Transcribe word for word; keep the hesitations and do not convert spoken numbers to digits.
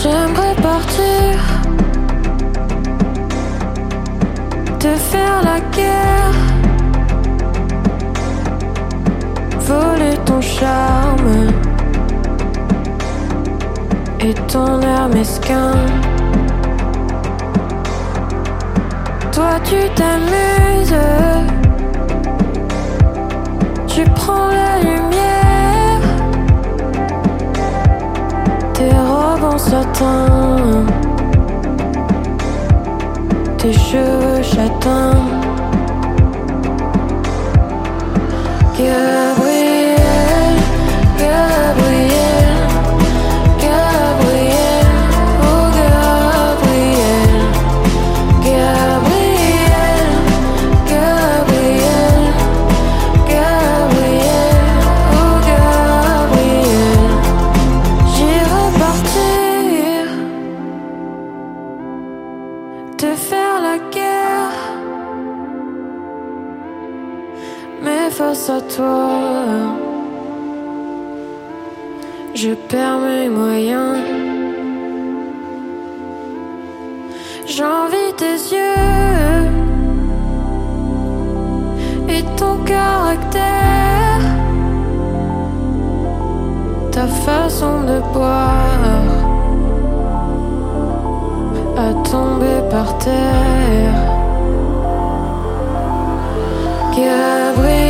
J'aimerais partir, te faire la guerre, voler ton charme et ton air mesquin. Toi tu t'amuses, tu prends la lumière, tes robes en satin, tes cheveux châtains. Gabriel, Gabriel, Gabriel, oh Gabriel, Gabriel, Gabriel, Gabriel, oh Gabriel. J'irai partir, te faire la guerre, mais face à toi, je perds mes moyens. J'envie tes yeux et ton caractère, ta façon de boire à tomber par terre. Gabriel,